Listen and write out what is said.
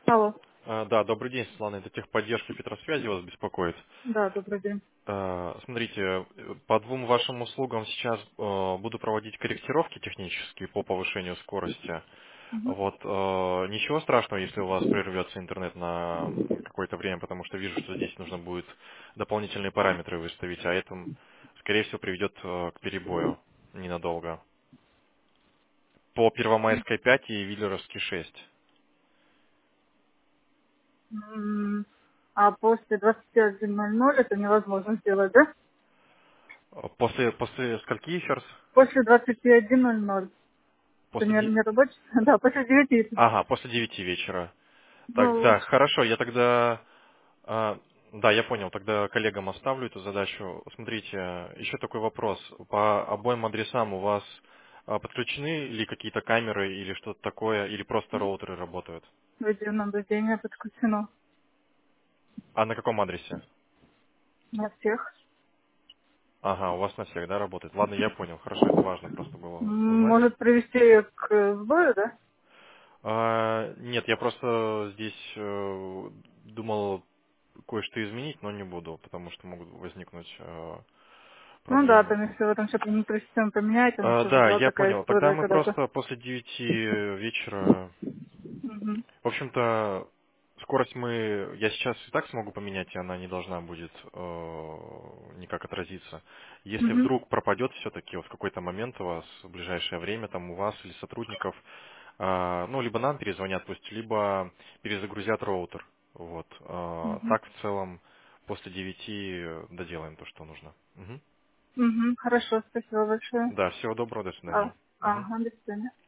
Алло. Да, добрый день, Светлана. Это техподдержка Петросвязи вас беспокоит. Да, добрый день. Смотрите, по двум вашим услугам сейчас буду проводить корректировки технические по повышению скорости. Мгм. Вот, ничего страшного, если у вас прервется интернет на какое-то время, потому что вижу, что здесь нужно будет дополнительные параметры выставить, а это, скорее всего, приведет к перебою ненадолго. По Первомайской 5 и Виллеровской 6. А после 21:00 это невозможно сделать, да? После скольки еще раз? После 21:00. Это После не рабочий? Да, после 9. Ага, после 9 вечера. Так, Ну, да, хорошо, я тогда... Да, я понял, тогда коллегам оставлю эту задачу. Смотрите, еще такой вопрос. По обоим адресам у вас подключены ли какие-то камеры или что-то такое, или просто роутеры работают? видеонаблюдение подключено А на каком адресе? на всех. Ага, у вас на всех, да, работает? Ладно, я понял, хорошо, это важно просто было узнать. Может привести к сбою, да? Нет, я просто здесь думал кое-что изменить, но не буду, потому что могут возникнуть Ну да, проблемы. там если вы там что-то внутри системы поменяете, чтобы Да, была я такая понял. Тогда история мы когда-то. просто после 9 вечера... Мгм. В общем-то, скорость я сейчас и так смогу поменять, и она не должна будет никак отразиться. Если Мгм. вдруг пропадет все-таки вот в какой-то момент у вас, в ближайшее время, там у вас или сотрудников, ну, либо нам перезвонят пусть, либо перезагрузят роутер. Вот. Мгм. Так в целом после 9 доделаем то, что нужно. Мгм. Мгм. Хорошо, спасибо большое. Да, всего доброго, до свидания. Мгм. Ага, до свидания.